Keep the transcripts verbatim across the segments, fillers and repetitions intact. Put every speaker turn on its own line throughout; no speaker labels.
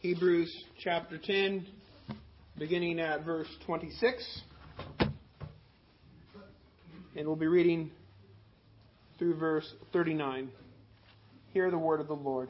Hebrews chapter ten, beginning at verse twenty-six. And we'll be reading through verse thirty-nine. Hear the word of the Lord.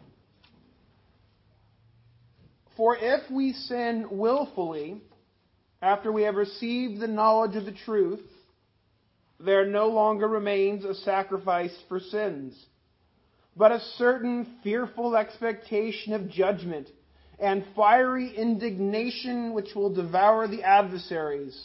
For if we sin willfully, after we have received the knowledge of the truth, there no longer remains a sacrifice for sins, but a certain fearful expectation of judgment and fiery indignation which will devour the adversaries.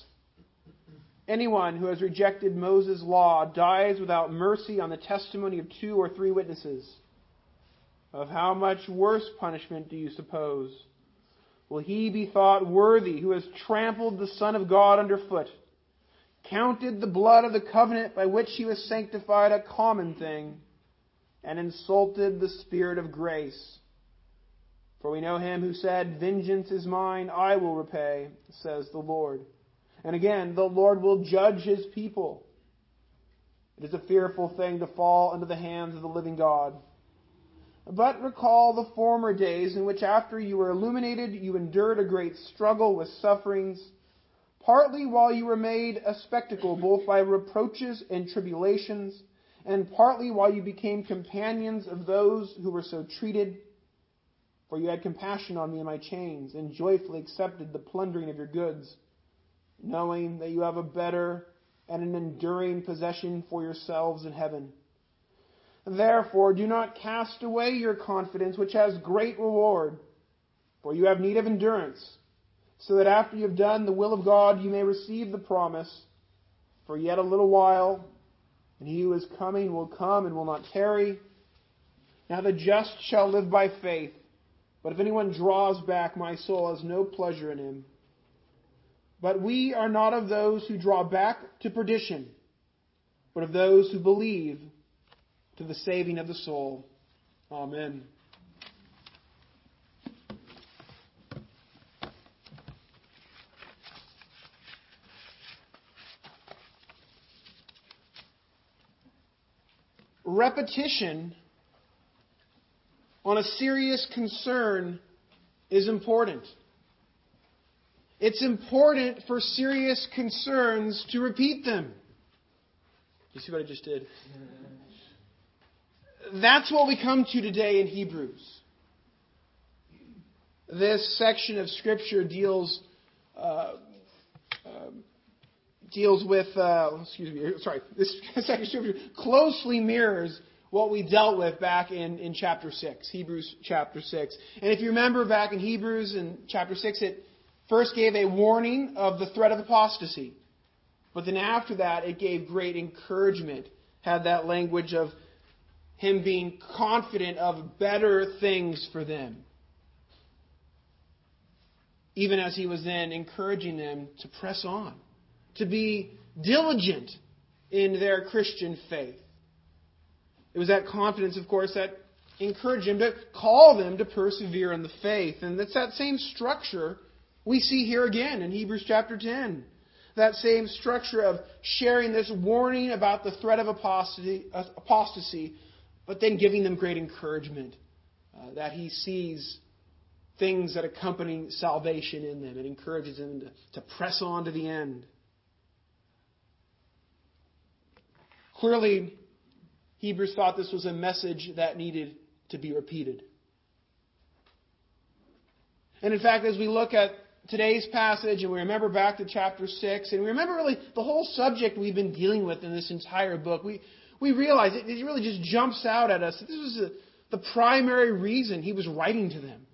Anyone who has rejected Moses' law dies without mercy on the testimony of two or three witnesses. Of how much worse punishment do you suppose will he be thought worthy who has trampled the Son of God underfoot, counted the blood of the covenant by which he was sanctified a common thing, and insulted the Spirit of grace? For we know him who said, "Vengeance is mine, I will repay," says the Lord. And again, the Lord will judge his people. It is a fearful thing to fall into the hands of the living God. But recall the former days in which after you were illuminated, you endured a great struggle with sufferings, partly while you were made a spectacle both by reproaches and tribulations, and partly while you became companions of those who were so treated. For you had compassion on me in my chains, and joyfully accepted the plundering of your goods, knowing that you have a better and an enduring possession for yourselves in heaven. Therefore, do not cast away your confidence, which has great reward, for you have need of endurance, so that after you have done the will of God, you may receive the promise. For yet a little while, and he who is coming will come and will not tarry. Now the just shall live by faith, but if anyone draws back, my soul has no pleasure in him. But we are not of those who draw back to perdition, but of those who believe to the saving of the soul. Amen. Repetition on a serious concern is important. It's important for serious concerns to repeat them. You see what I just did? That's what we come to today in Hebrews. This section of Scripture deals uh, uh, deals with uh, excuse me. Sorry, this section of Scripture closely mirrors what we dealt with back in, in chapter six, Hebrews chapter six. And if you remember back in Hebrews in chapter six, it first gave a warning of the threat of apostasy, but then after that, it gave great encouragement. Had that language of him being confident of better things for them. Even as he was then encouraging them to press on, to be diligent in their Christian faith. It was that confidence, of course, that encouraged him to call them to persevere in the faith. And it's that same structure we see here again in Hebrews chapter ten. That same structure of sharing this warning about the threat of apostasy, apostasy but then giving them great encouragement uh, that he sees things that accompany salvation in them. It encourages them to, to press on to the end. Clearly, Hebrews thought this was a message that needed to be repeated. And in fact, as we look at today's passage and we remember back to chapter six, and we remember really the whole subject we've been dealing with in this entire book, we We realize it, it really just jumps out at us that this was a, the primary reason he was writing to them.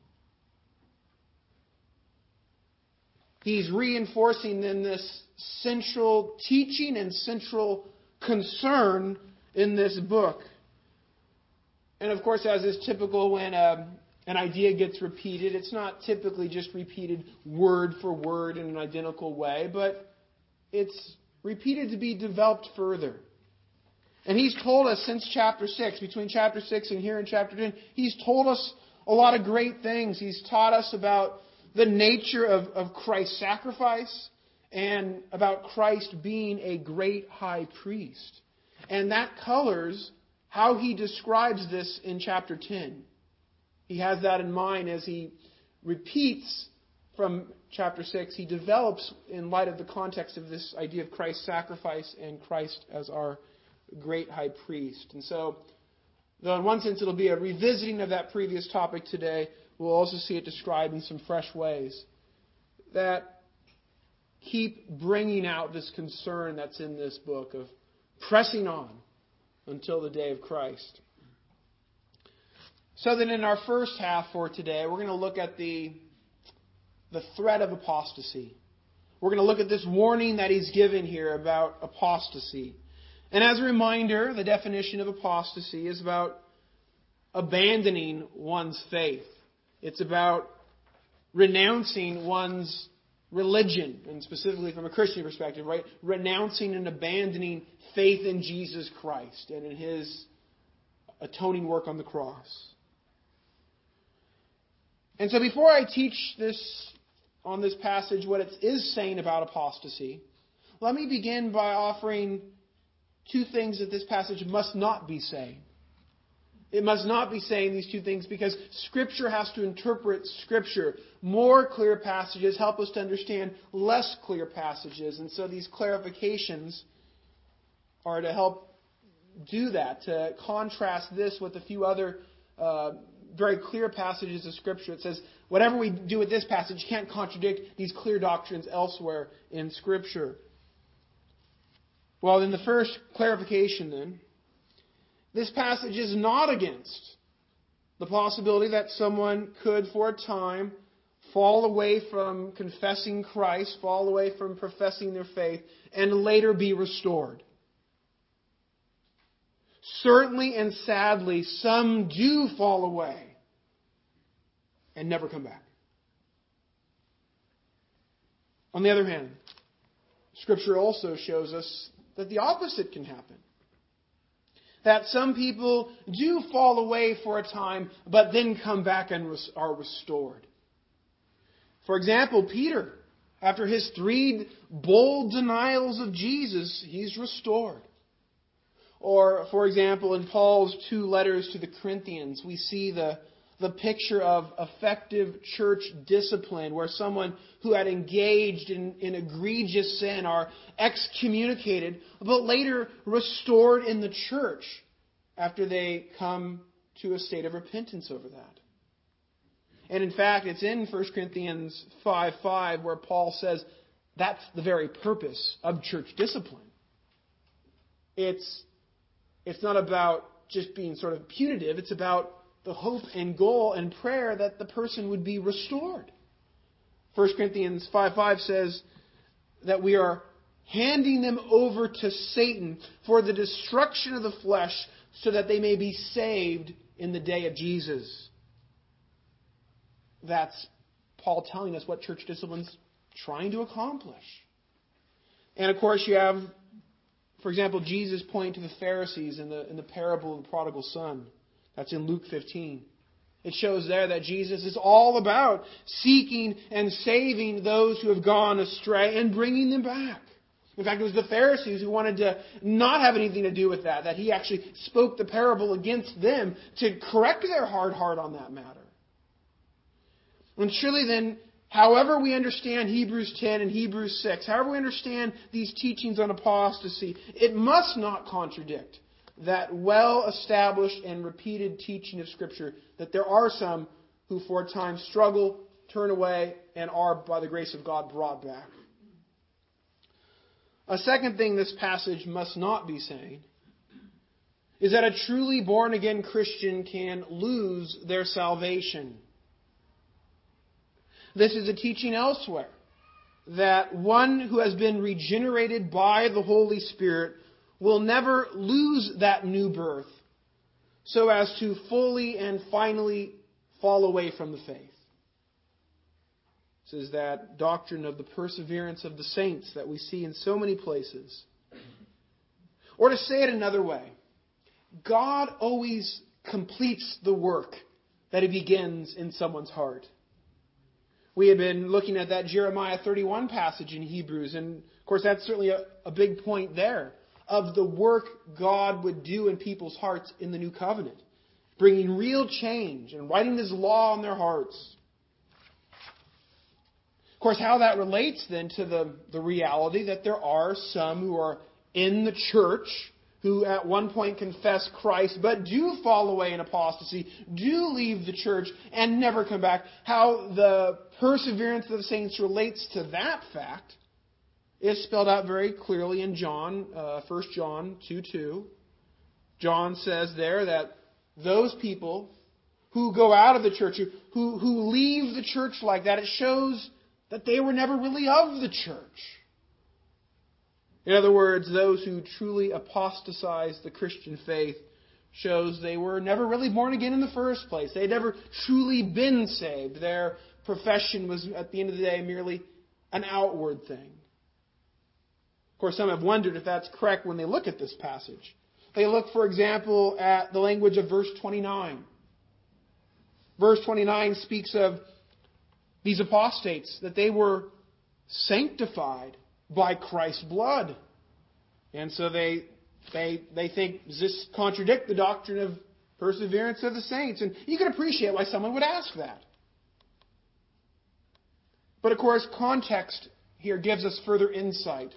He's reinforcing in this central teaching and central concern in this book. And of course, as is typical when um, an idea gets repeated, it's not typically just repeated word for word in an identical way, but it's repeated to be developed further. And he's told us since chapter six, between chapter six and here in chapter ten, he's told us a lot of great things. He's taught us about the nature of, of Christ's sacrifice and about Christ being a great high priest. And that colors how he describes this in chapter ten. He has that in mind as he repeats from chapter six, he develops in light of the context of this idea of Christ's sacrifice and Christ as our great high priest. And so, though in one sense it'll be a revisiting of that previous topic today, we'll also see it described in some fresh ways that keep bringing out this concern that's in this book of pressing on until the day of Christ. So then in our first half for today, we're going to look at the, the threat of apostasy. We're going to look at this warning that he's given here about apostasy. And as a reminder, the definition of apostasy is about abandoning one's faith. It's about renouncing one's religion, and specifically from a Christian perspective, right? Renouncing and abandoning faith in Jesus Christ and in His atoning work on the cross. And so before I teach this on this passage what it is saying about apostasy, let me begin by offering two things that this passage must not be saying. It must not be saying these two things because Scripture has to interpret Scripture. More clear passages help us to understand less clear passages. And so these clarifications are to help do that, to contrast this with a few other uh, very clear passages of Scripture. It says, whatever we do with this passage, you can't contradict these clear doctrines elsewhere in Scripture. Well, in the first clarification then, this passage is not against the possibility that someone could, for a time, fall away from confessing Christ, fall away from professing their faith, and later be restored. Certainly and sadly, some do fall away and never come back. On the other hand, Scripture also shows us that the opposite can happen. That some people do fall away for a time, but then come back and are restored. For example, Peter, after his three bold denials of Jesus, he's restored. Or, for example, in Paul's two letters to the Corinthians, we see the, the picture of effective church discipline, where someone who had engaged in, in egregious sin are excommunicated, but later restored in the church after they come to a state of repentance over that. And in fact, it's in First Corinthians five five where Paul says that's the very purpose of church discipline. It's, it's not about just being sort of punitive. It's about the hope and goal and prayer that the person would be restored. First Corinthians five five says that we are handing them over to Satan for the destruction of the flesh so that they may be saved in the day of Jesus. That's Paul telling us what church discipline's trying to accomplish. And of course you have, for example, Jesus pointing to the Pharisees in the, in the parable of the prodigal son. That's in Luke fifteen. It shows there that Jesus is all about seeking and saving those who have gone astray and bringing them back. In fact, it was the Pharisees who wanted to not have anything to do with that, that he actually spoke the parable against them to correct their hard heart on that matter. And surely then, however we understand Hebrews ten and Hebrews six, however we understand these teachings on apostasy, it must not contradict that well-established and repeated teaching of Scripture that there are some who for a time struggle, turn away, and are, by the grace of God, brought back. A second thing this passage must not be saying is that a truly born-again Christian can lose their salvation. This is a teaching elsewhere, that one who has been regenerated by the Holy Spirit will never lose that new birth so as to fully and finally fall away from the faith. This is that doctrine of the perseverance of the saints that we see in so many places. Or to say it another way, God always completes the work that He begins in someone's heart. We had been looking at that Jeremiah thirty-one passage in Hebrews, and of course that's certainly a, a big point there of the work God would do in people's hearts in the new covenant, bringing real change and writing His law on their hearts. Of course, how that relates then to the, the reality that there are some who are in the church who at one point confess Christ but do fall away in apostasy, do leave the church and never come back. How the perseverance of the saints relates to that fact is spelled out very clearly in John, uh, First John two two. John says there that those people who go out of the church, who, who, who leave the church like that, it shows that they were never really of the church. In other words, those who truly apostatize the Christian faith shows they were never really born again in the first place. They had never truly been saved. Their profession was, at the end of the day, merely an outward thing. Of course, some have wondered if that's correct when they look at this passage. They look, for example, at the language of verse twenty-nine. Verse twenty-nine speaks of these apostates, that they were sanctified by Christ's blood. And so they they they think, does this contradict the doctrine of perseverance of the saints? And you can appreciate why someone would ask that. But of course, context here gives us further insight.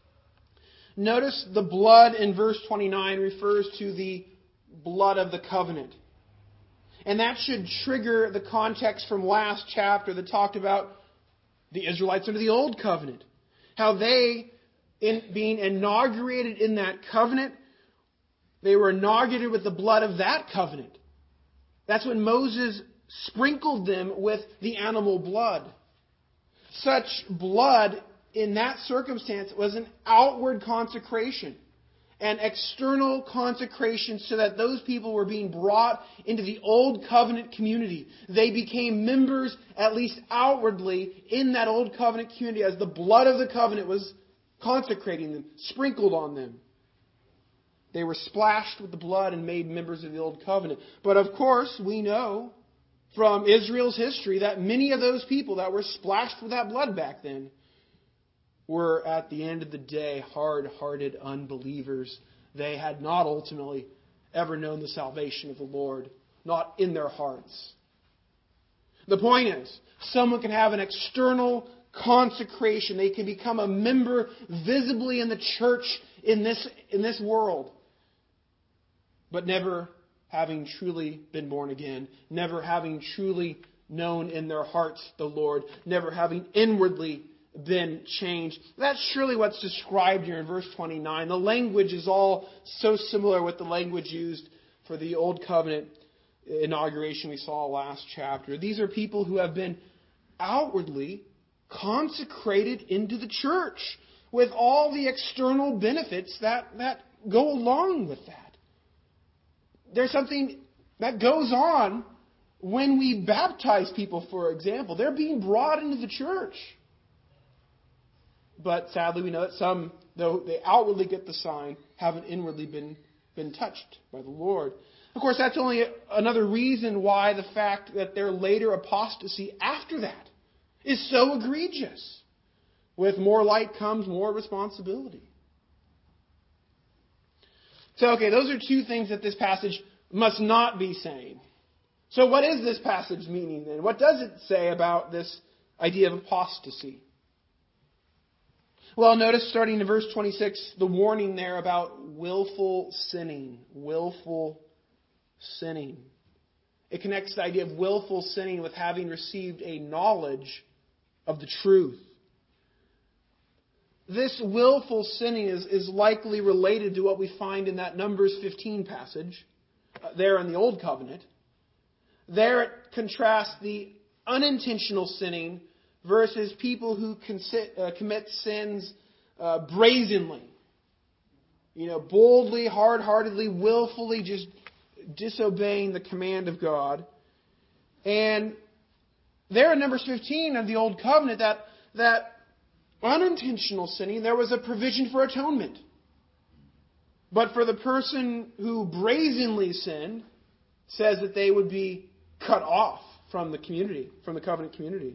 Notice the blood in verse twenty-nine refers to the blood of the covenant. And that should trigger the context from last chapter that talked about the Israelites under the old covenant. How they, in being inaugurated in that covenant, they were inaugurated with the blood of that covenant. That's when Moses sprinkled them with the animal blood. Such blood in that circumstance was an outward consecration, an external consecration, so that those people were being brought into the old covenant community. They became members, at least outwardly, in that old covenant community as the blood of the covenant was consecrating them, sprinkled on them. They were splashed with the blood and made members of the old covenant. But of course, we know from Israel's history that many of those people that were splashed with that blood back then were, at the end of the day, hard-hearted unbelievers. They had not ultimately ever known the salvation of the Lord, not in their hearts. The point is, someone can have an external consecration. They can become a member visibly in the church in this, in this world, but never having truly been born again, never having truly known in their hearts the Lord, never having inwardly been changed. That's surely what's described here in verse twenty-nine. The language is all so similar with the language used for the Old Covenant inauguration we saw last chapter. These are people who have been outwardly consecrated into the church with all the external benefits that, that go along with that. There's something that goes on when we baptize people, for example. They're being brought into the church. But sadly, we know that some, though they outwardly get the sign, haven't inwardly been, been touched by the Lord. Of course, that's only another reason why the fact that their later apostasy after that is so egregious. With more light comes more responsibility. So, okay, those are two things that this passage must not be saying. So what is this passage meaning then? What does it say about this idea of apostasy? Well, notice starting in verse twenty-six, the warning there about willful sinning. Willful sinning. It connects the idea of willful sinning with having received a knowledge of the truth. This willful sinning is, is likely related to what we find in that Numbers fifteen passage, uh, there in the Old Covenant. There it contrasts the unintentional sinning versus people who consi- uh, commit sins uh, brazenly. You know, boldly, hard-heartedly, willfully just disobeying the command of God. And there in Numbers fifteen of the Old Covenant, that, that unintentional sinning, there was a provision for atonement. But for the person who brazenly sinned, says that they would be cut off from the community, from the covenant community.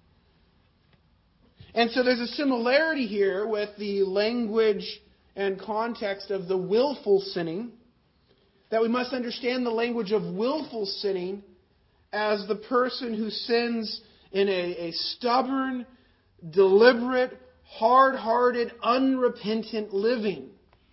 And so there's a similarity here with the language and context of the willful sinning, that we must understand the language of willful sinning as the person who sins in a, a stubborn deliberate, hard-hearted, unrepentant living.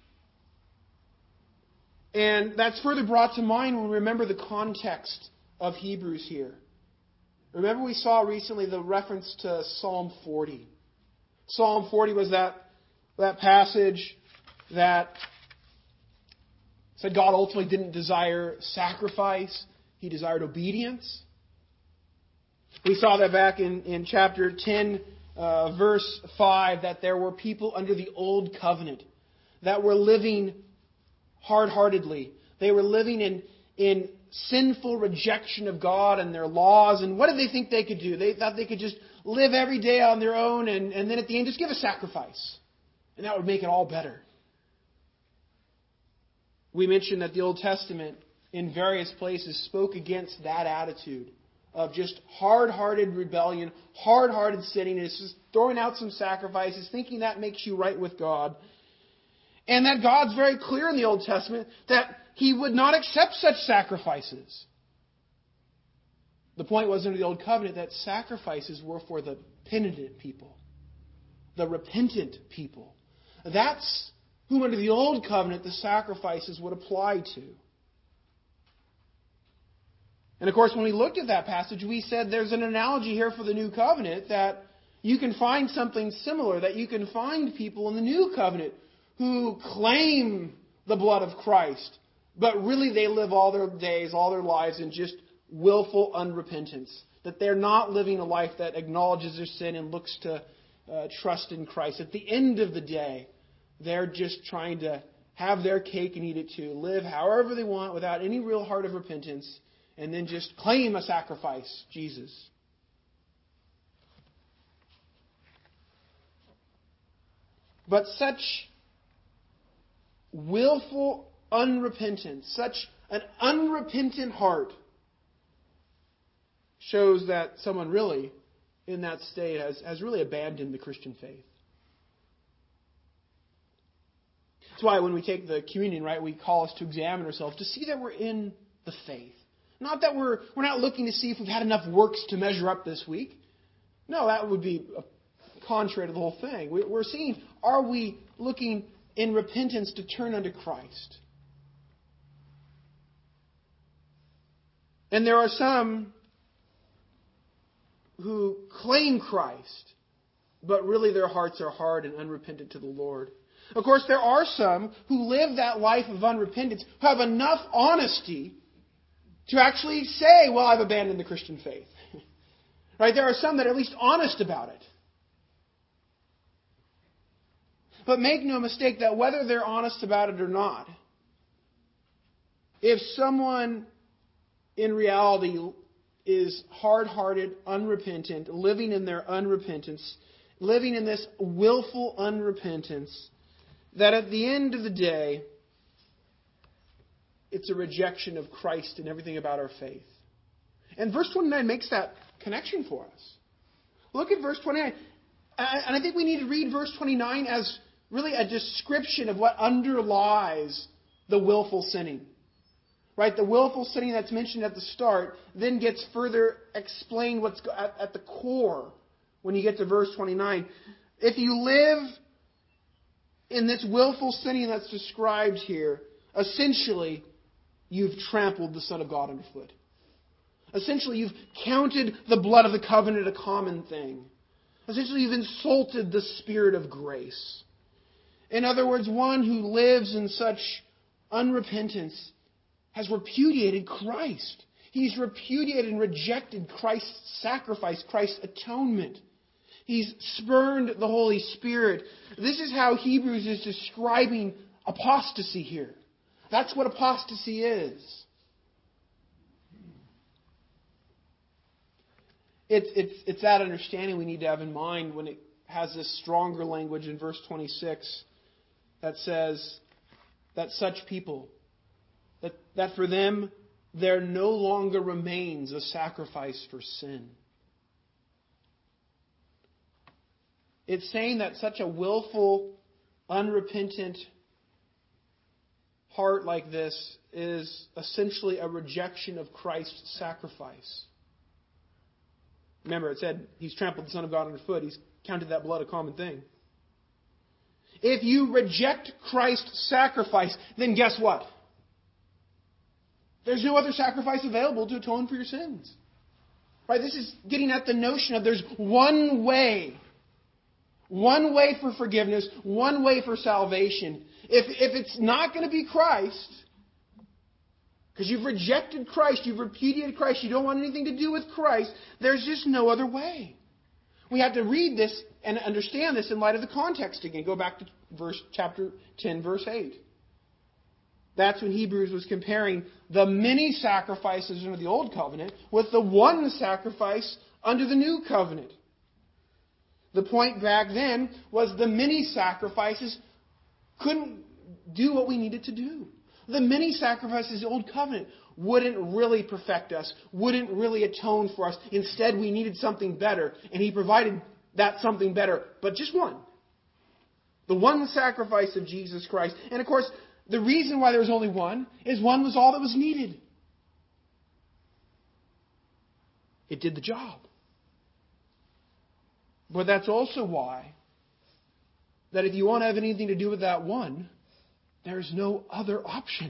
And that's further brought to mind when we remember the context of Hebrews here. Remember we saw recently the reference to Psalm forty. Psalm forty was that, that passage that said God ultimately didn't desire sacrifice. He desired obedience. We saw that back in, in chapter ten, uh, verse five, that there were people under the old covenant that were living hard-heartedly. They were living in, in sinful rejection of God and their laws. And what did they think they could do? They thought they could just live every day on their own and, and then at the end just give a sacrifice. And that would make it all better. We mentioned that the Old Testament in various places spoke against that attitude of just hard-hearted rebellion, hard-hearted sinning, it's just throwing out some sacrifices, thinking that makes you right with God. And that God's very clear in the Old Testament that He would not accept such sacrifices. The point was under the Old Covenant that sacrifices were for the penitent people, the repentant people. That's whom under the Old Covenant the sacrifices would apply to. And of course, when we looked at that passage, we said there's an analogy here for the New Covenant that you can find something similar, that you can find people in the New Covenant who claim the blood of Christ, but really they live all their days, all their lives in just willful unrepentance. That they're not living a life that acknowledges their sin and looks to uh, trust in Christ. At the end of the day, they're just trying to have their cake and eat it too. Live however they want without any real heart of repentance. And then just claim a sacrifice, Jesus. But such willful unrepentance, such an unrepentant heart, shows that someone really, in that state, has, has really abandoned the Christian faith. That's why when we take the communion, right, we call us to examine ourselves to see that we're in the faith. Not that we're we're not looking to see if we've had enough works to measure up this week. No, that would be contrary to the whole thing. We're seeing, are we looking in repentance to turn unto Christ? And there are some who claim Christ, but really their hearts are hard and unrepentant to the Lord. Of course, there are some who live that life of unrepentance, who have enough honesty to actually say, well, I've abandoned the Christian faith. Right? There are some that are at least honest about it. But make no mistake that whether they're honest about it or not, if someone in reality is hard-hearted, unrepentant, living in their unrepentance, living in this willful unrepentance, that at the end of the day, it's a rejection of Christ and everything about our faith. And verse twenty-nine makes that connection for us. Look at verse twenty-nine. And I think we need to read verse twenty-nine as really a description of what underlies the willful sinning. Right? The willful sinning that's mentioned at the start then gets further explained what's at the core when you get to verse twenty-nine. If you live in this willful sinning that's described here, essentially, you've trampled the Son of God underfoot. Essentially, you've counted the blood of the covenant a common thing. Essentially, you've insulted the Spirit of grace. In other words, one who lives in such unrepentance has repudiated Christ. He's repudiated and rejected Christ's sacrifice, Christ's atonement. He's spurned the Holy Spirit. This is how Hebrews is describing apostasy here. That's what apostasy is. It's, it's, it's that understanding we need to have in mind when it has this stronger language in verse twenty-six that says that such people, that, that for them there no longer remains a sacrifice for sin. It's saying that such a willful, unrepentant heart like this is essentially a rejection of Christ's sacrifice. Remember, it said he's trampled the Son of God underfoot. He's counted that blood a common thing. If you reject Christ's sacrifice, then guess what? There's no other sacrifice available to atone for your sins. Right? This is getting at the notion of there's one way. One way for forgiveness, one way for salvation. If, if it's not going to be Christ, because you've rejected Christ, you've repudiated Christ, you don't want anything to do with Christ, there's just no other way. We have to read this and understand this in light of the context again. Go back to verse chapter ten, verse eight. That's when Hebrews was comparing the many sacrifices under the Old Covenant with the one sacrifice under the New Covenant. The point back then was the many sacrifices couldn't do what we needed to do. The many sacrifices of the Old Covenant wouldn't really perfect us, wouldn't really atone for us. Instead, we needed something better, and He provided that something better, but just one. The one sacrifice of Jesus Christ. And of course, the reason why there was only one is one was all that was needed. It did the job. But that's also why that if you want to have anything to do with that one, there's no other option.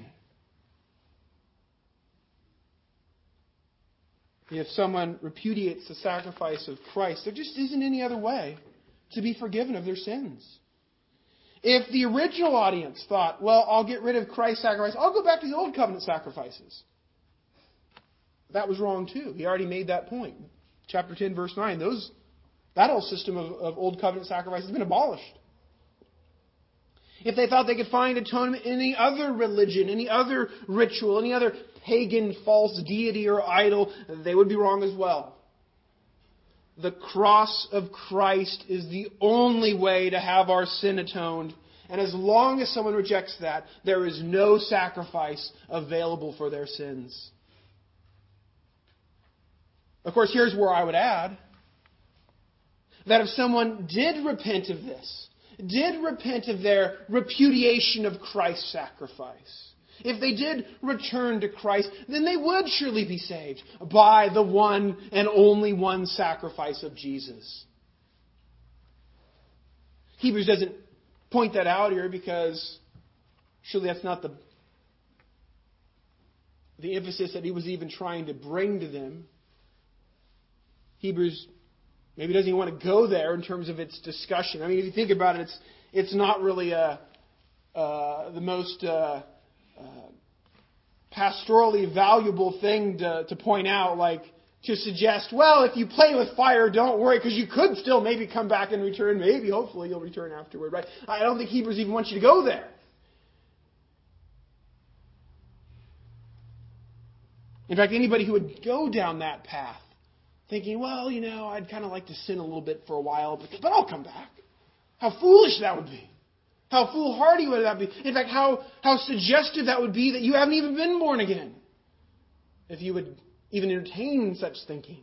If someone repudiates the sacrifice of Christ, there just isn't any other way to be forgiven of their sins. If the original audience thought, well, I'll get rid of Christ's sacrifice, I'll go back to the Old Covenant sacrifices. That was wrong too. He already made that point. Chapter ten, verse nine. Those, that whole system of, of Old Covenant sacrifice has been abolished. If they thought they could find atonement in any other religion, any other ritual, any other pagan false deity or idol, they would be wrong as well. The cross of Christ is the only way to have our sin atoned. And as long as someone rejects that, there is no sacrifice available for their sins. Of course, here's where I would add that if someone did repent of this, did repent of their repudiation of Christ's sacrifice, if they did return to Christ, then they would surely be saved by the one and only one sacrifice of Jesus. Hebrews doesn't point that out here because surely that's not the, the emphasis that he was even trying to bring to them. Hebrews maybe doesn't even want to go there in terms of its discussion. I mean, if you think about it, it's it's not really a, uh, the most uh, uh, pastorally valuable thing to, to point out, like to suggest, well, if you play with fire, don't worry, because you could still maybe come back and return. Maybe, hopefully, you'll return afterward. Right? I don't think Hebrews even wants you to go there. In fact, anybody who would go down that path, thinking, well, you know, I'd kind of like to sin a little bit for a while, but, but I'll come back. How foolish that would be. How foolhardy would that be. In fact, how, how suggestive that would be that you haven't even been born again. If you would even entertain such thinking.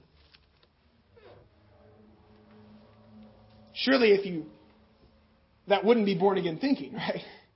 Surely if you, that wouldn't be born again thinking, right?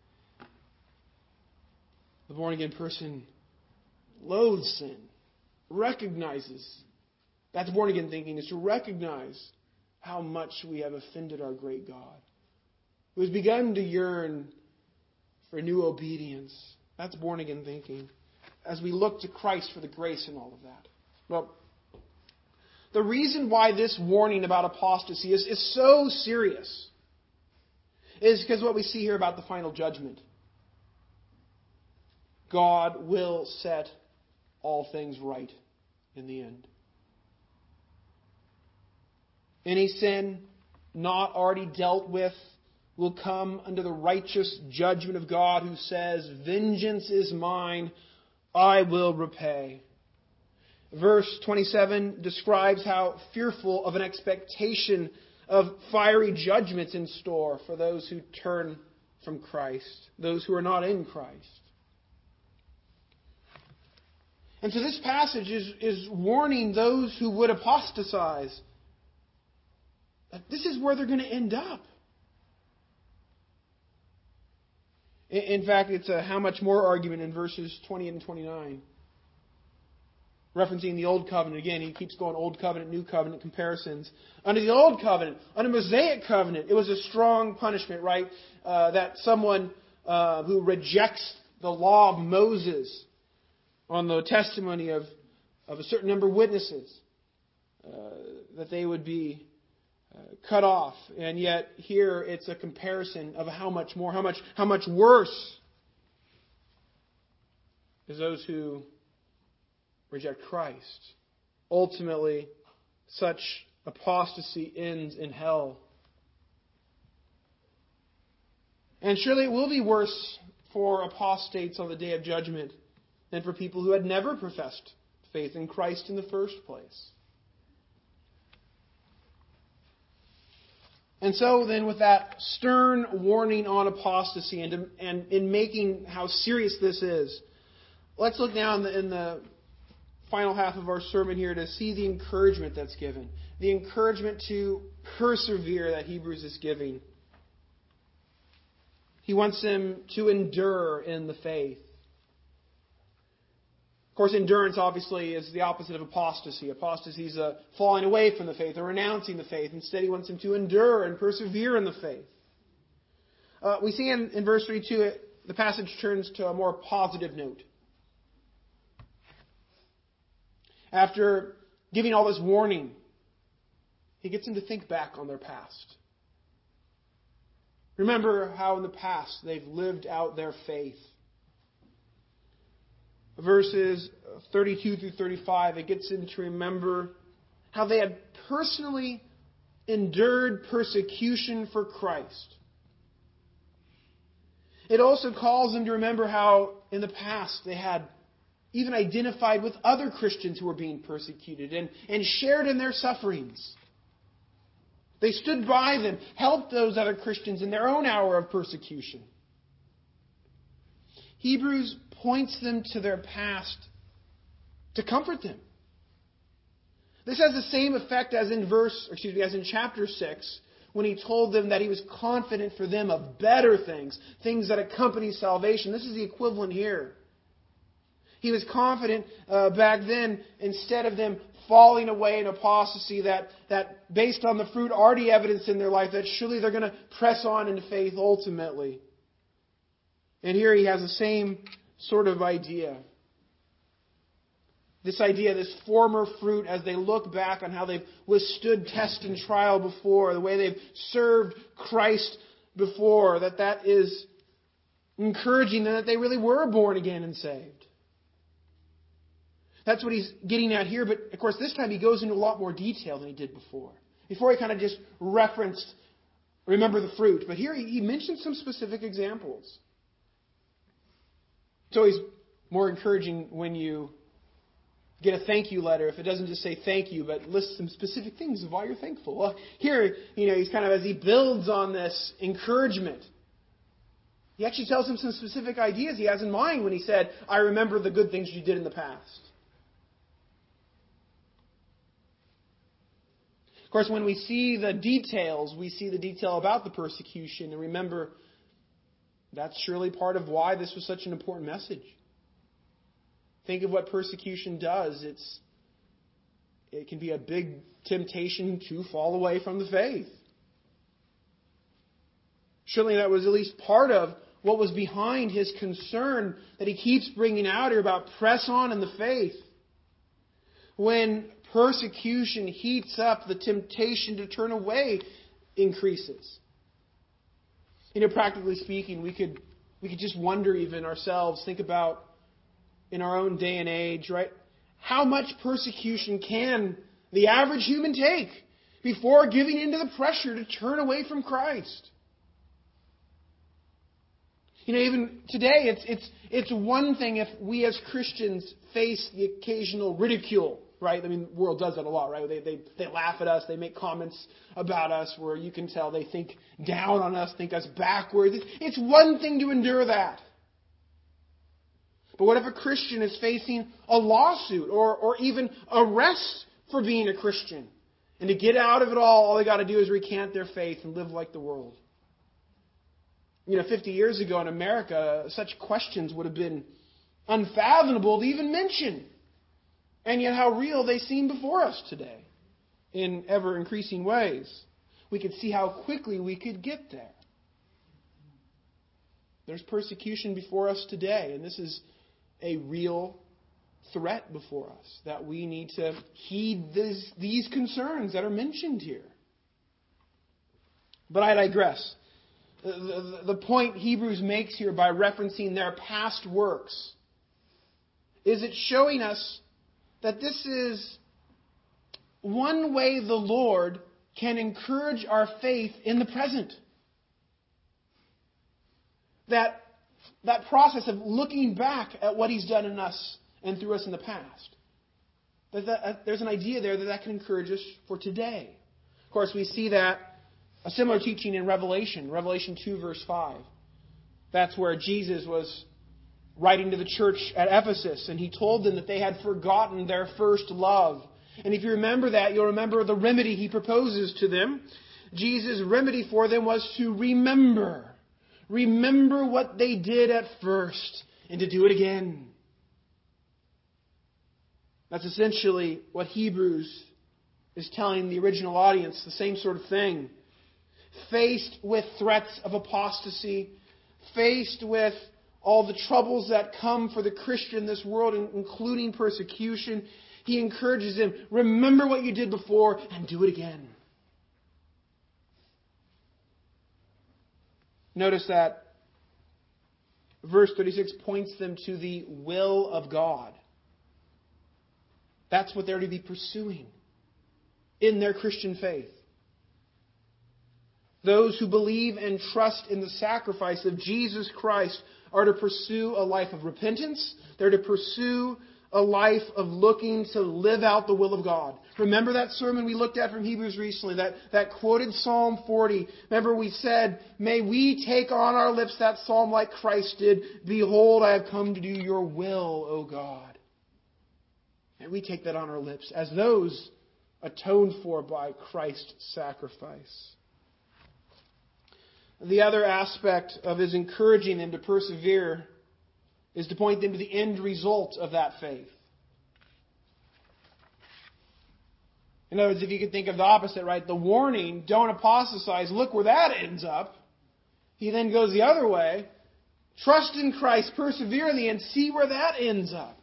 The born again person loathes sin, recognizes. That's born again thinking, is to recognize how much we have offended our great God, who has begun to yearn for new obedience. That's born again thinking. As we look to Christ for the grace in all of that. Well, the reason why this warning about apostasy is, is so serious is because what we see here about the final judgment. God will set all things right in the end. Any sin not already dealt with will come under the righteous judgment of God, who says, "Vengeance is mine, I will repay." Verse twenty-seven describes how fearful of an expectation of fiery judgments in store for those who turn from Christ, those who are not in Christ. And so this passage is, is warning those who would apostatize that this is where they're going to end up. In fact, it's a how much more argument in verses twenty and twenty-nine. referencing the Old Covenant. Again, he keeps going Old Covenant, New Covenant comparisons. Under the Old Covenant, under Mosaic Covenant, it was a strong punishment, right? Uh, that someone uh, who rejects the law of Moses on the testimony of, of a certain number of witnesses, uh, that they would be uh, cut off. And yet here it's a comparison of how much more, how much, how much worse is those who reject Christ. Ultimately, such apostasy ends in hell. And surely it will be worse for apostates on the day of judgment than for people who had never professed faith in Christ in the first place. And so then, with that stern warning on apostasy and, and in making how serious this is, let's look now in the, in the final half of our sermon here to see the encouragement that's given. The encouragement to persevere that Hebrews is giving. He wants them to endure in the faith. Of course, endurance obviously is the opposite of apostasy. Apostasy is a falling away from the faith or renouncing the faith. Instead, he wants them to endure and persevere in the faith. Uh, we see in, in verse thirty-two, the passage turns to a more positive note. After giving all this warning, he gets them to think back on their past. Remember how in the past they've lived out their faith. Verses thirty-two through thirty-five, it gets them to remember how they had personally endured persecution for Christ. It also calls them to remember how in the past they had even identified with other Christians who were being persecuted and, and shared in their sufferings. They stood by them, helped those other Christians in their own hour of persecution. Hebrews points them to their past to comfort them. This has the same effect as in verse, excuse me, as in chapter six, when he told them that he was confident for them of better things, things that accompany salvation. This is the equivalent here. He was confident uh, back then, instead of them falling away in apostasy, that, that based on the fruit already evidenced in their life, that surely they're going to press on into faith ultimately. And here he has the same sort of idea. This idea, this former fruit, as they look back on how they've withstood test and trial before, the way they've served Christ before, that that is encouraging them that they really were born again and saved. That's what he's getting at here, but of course this time he goes into a lot more detail than he did before. Before he kind of just referenced, remember the fruit, but here he mentions some specific examples. It's always more encouraging when you get a thank you letter if it doesn't just say thank you, but lists some specific things of why you're thankful. Well, here, you know, he's kind of, as he builds on this encouragement, he actually tells them some specific ideas he has in mind when he said, I remember the good things you did in the past. Of course, when we see the details, we see the detail about the persecution. And remember, that's surely part of why this was such an important message. Think of what persecution does. It's, it can be a big temptation to fall away from the faith. Surely that was at least part of what was behind his concern that he keeps bringing out here about press on in the faith. When persecution heats up, the temptation to turn away increases. You know, practically speaking, we could we could just wonder even ourselves, think about in our own day and age, right? How much persecution can the average human take before giving into the pressure to turn away from Christ? You know, even today, it's it's it's one thing if we as Christians face the occasional ridicule, right? I mean, the world does that a lot, right? They they they laugh at us, they make comments about us where you can tell they think down on us, think us backwards. It's, it's one thing to endure that. But what if a Christian is facing a lawsuit or or even arrest for being a Christian? And to get out of it all, all they got to do is recant their faith and live like the world. You know, fifty years ago in America, such questions would have been unfathomable to even mention. and yet how real they seem before us today in ever-increasing ways. We could see how quickly we could get there. There's persecution before us today, and this is a real threat before us, that we need to heed this, these concerns that are mentioned here. But I digress. The, the, the point Hebrews makes here by referencing their past works is it's showing us that this is one way the Lord can encourage our faith in the present. That, that process of looking back at what He's done in us and through us in the past. That, that, there's an idea there that that can encourage us for today. Of course, we see that, a similar teaching in Revelation, Revelation two, verse five. That's where Jesus was writing to the church at Ephesus, and He told them that they had forgotten their first love. And if you remember that, you'll remember the remedy He proposes to them. Jesus' remedy for them was to remember. Remember what they did at first, and to do it again. That's essentially what Hebrews is telling the original audience, the same sort of thing. Faced with threats of apostasy, faced with all the troubles that come for the Christian in this world, including persecution, He encourages them, remember what you did before and do it again. Notice that verse thirty-six points them to the will of God. That's what they're to be pursuing in their Christian faith. Those who believe and trust in the sacrifice of Jesus Christ are to pursue a life of repentance. They're to pursue a life of looking to live out the will of God. Remember that sermon we looked at from Hebrews recently, that, that quoted Psalm forty. Remember we said, may we take on our lips that psalm like Christ did. Behold, I have come to do your will, O God. And we take that on our lips as those atoned for by Christ's sacrifice. The other aspect of His encouraging them to persevere is to point them to the end result of that faith. In other words, if you could think of the opposite, right? The warning, don't apostatize, look where that ends up. He then goes the other way. Trust in Christ, persevere in the end, see where that ends up.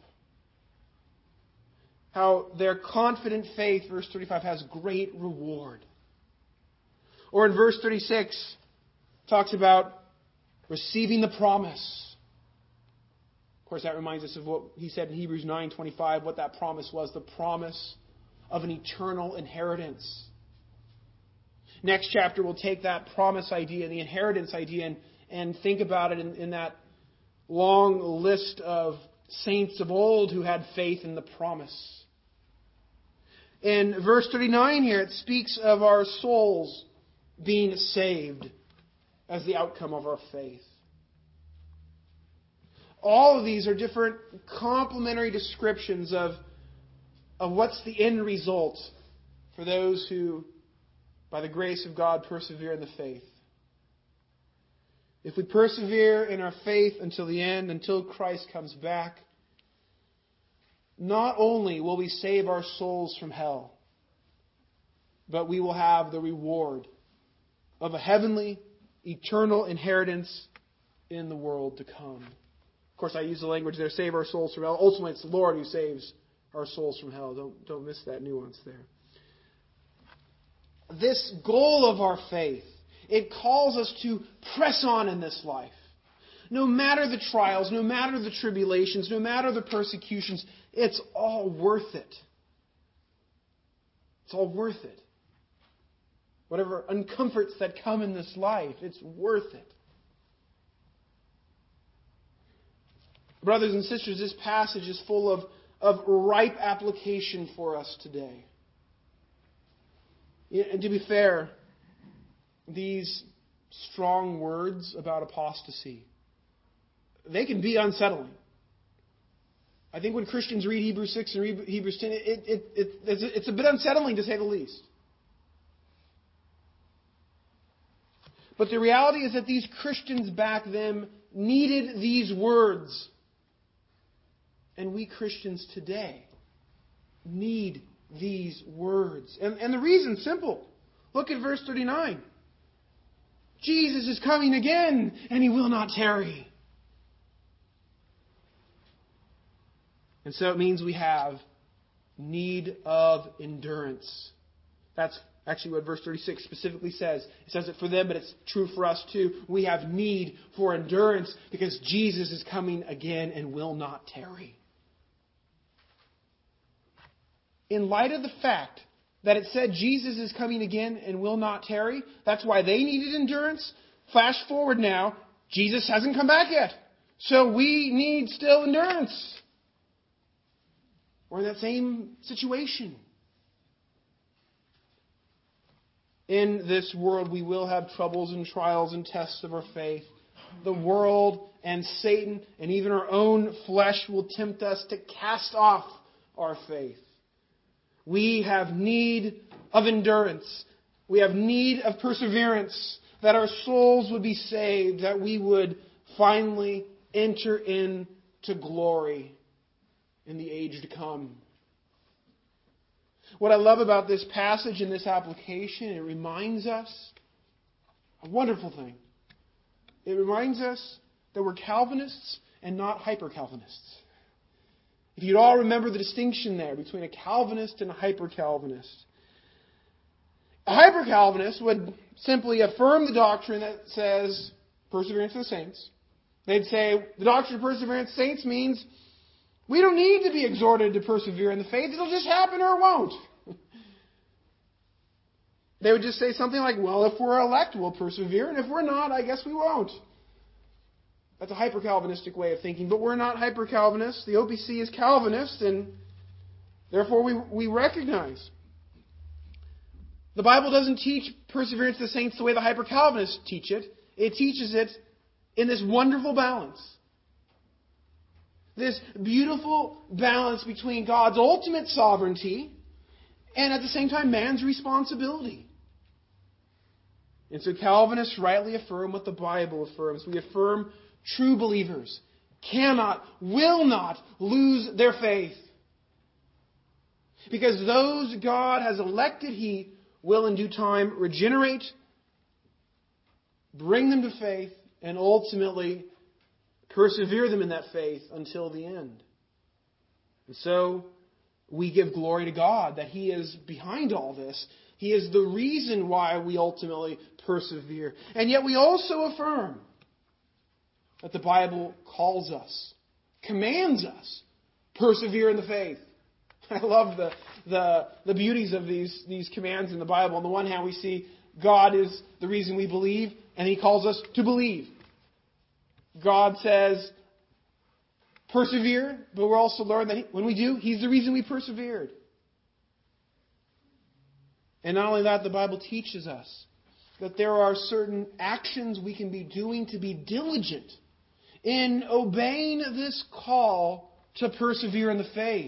How their confident faith, verse thirty-five, has great reward. Or in verse thirty-six, talks about receiving the promise. Of course, that reminds us of what he said in Hebrews nine twenty-five, what that promise was, the promise of an eternal inheritance. Next chapter, we'll take that promise idea, the inheritance idea, and, and think about it in, in that long list of saints of old who had faith in the promise. In verse thirty-nine here, it speaks of our souls being saved as the outcome of our faith. All of these are different complementary descriptions of, of what's the end result for those who, by the grace of God, persevere in the faith. If we persevere in our faith until the end, until Christ comes back, not only will we save our souls from hell, but we will have the reward of a heavenly, eternal inheritance in the world to come. Of course, I use the language there, save our souls from hell. Ultimately, it's the Lord who saves our souls from hell. Don't, don't miss that nuance there. This goal of our faith, it calls us to press on in this life. No matter the trials, no matter the tribulations, no matter the persecutions, it's all worth it. It's all worth it. Whatever uncomforts that come in this life, it's worth it. Brothers and sisters, this passage is full of, of ripe application for us today. And to be fair, these strong words about apostasy, they can be unsettling. I think when Christians read Hebrews six and read Hebrews ten, it, it, it, it's, it's a bit unsettling to say the least. But the reality is that these Christians back then needed these words. And we Christians today need these words. And, and the reason's simple. Look at verse thirty-nine. Jesus is coming again, and He will not tarry. And so it means we have need of endurance. That's actually what verse thirty-six specifically says. It says it for them, but it's true for us too. We have need for endurance because Jesus is coming again and will not tarry. In light of the fact that it said Jesus is coming again and will not tarry, that's why they needed endurance. Flash forward now, Jesus hasn't come back yet. So we need still endurance. We're in that same situation. In this world, we will have troubles and trials and tests of our faith. The world and Satan and even our own flesh will tempt us to cast off our faith. We have need of endurance. We have need of perseverance, that our souls would be saved, that we would finally enter into glory in the age to come. What I love about this passage and this application, it reminds us a wonderful thing. It reminds us that we're Calvinists and not hyper-Calvinists. If you'd all remember the distinction there between a Calvinist and a hyper-Calvinist. A hyper-Calvinist would simply affirm the doctrine that says perseverance of the saints. They'd say the doctrine of perseverance of the saints means we don't need to be exhorted to persevere in the faith. It'll just happen or it won't. They would just say something like, well, if we're elect, we'll persevere, and if we're not, I guess we won't. That's a hyper-Calvinistic way of thinking, but we're not hyper-Calvinists. The O P C is Calvinist, and therefore we, we recognize. The Bible doesn't teach perseverance of the saints the way the hyper-Calvinists teach it. It teaches it in this wonderful balance. This beautiful balance between God's ultimate sovereignty and at the same time man's responsibility. And so Calvinists rightly affirm what the Bible affirms. We affirm true believers cannot, will not lose their faith. Because those God has elected, He will in due time regenerate, bring them to faith, and ultimately persevere them in that faith until the end. And so we give glory to God that He is behind all this. He is the reason why we ultimately persevere. And yet we also affirm that the Bible calls us, commands us, persevere in the faith. I love the, the, the beauties of these, these commands in the Bible. On the one hand, we see God is the reason we believe, and He calls us to believe. God says, persevere, but we're also learn that he, when we do, He's the reason we persevered. And not only that, the Bible teaches us that there are certain actions we can be doing to be diligent in obeying this call to persevere in the faith.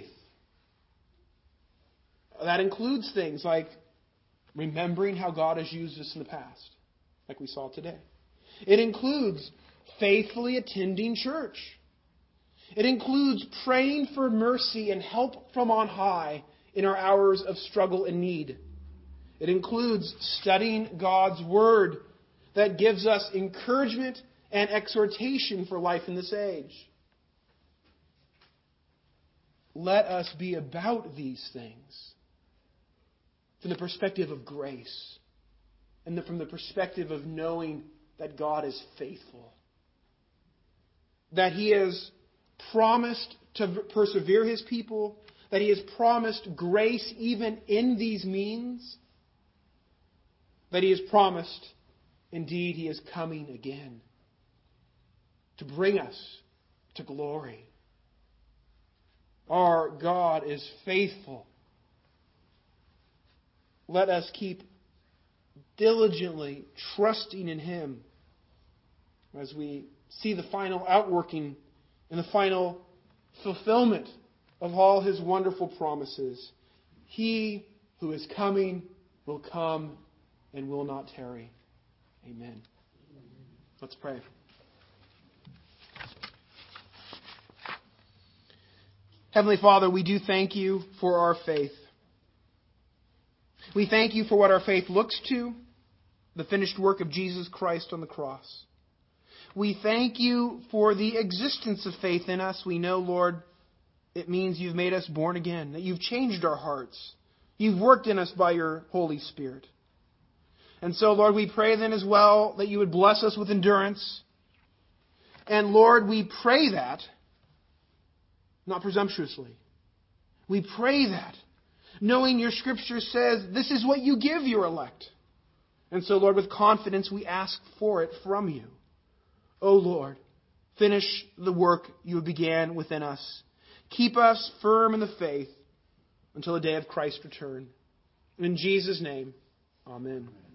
That includes things like remembering how God has used us in the past, like we saw today. It includes faithfully attending church. It includes praying for mercy and help from on high in our hours of struggle and need. It includes studying God's Word that gives us encouragement and exhortation for life in this age. Let us be about these things from the perspective of grace and from the perspective of knowing that God is faithful. That He has promised to persevere His people, that He has promised grace even in these means, that He has promised, indeed, He is coming again to bring us to glory. Our God is faithful. Let us keep diligently trusting in Him as we see the final outworking and the final fulfillment of all His wonderful promises. He who is coming will come and will not tarry. Amen. Let's pray. Heavenly Father, we do thank you for our faith. We thank you for what our faith looks to, the finished work of Jesus Christ on the cross. We thank you for the existence of faith in us. We know, Lord, it means you've made us born again, that you've changed our hearts. You've worked in us by your Holy Spirit. And so, Lord, we pray then as well that you would bless us with endurance. And Lord, we pray that, not presumptuously. We pray that, knowing your Scripture says this is what you give your elect. And so, Lord, with confidence we ask for it from you. O Lord, finish the work you began within us. Keep us firm in the faith until the day of Christ's return. In Jesus' name, amen.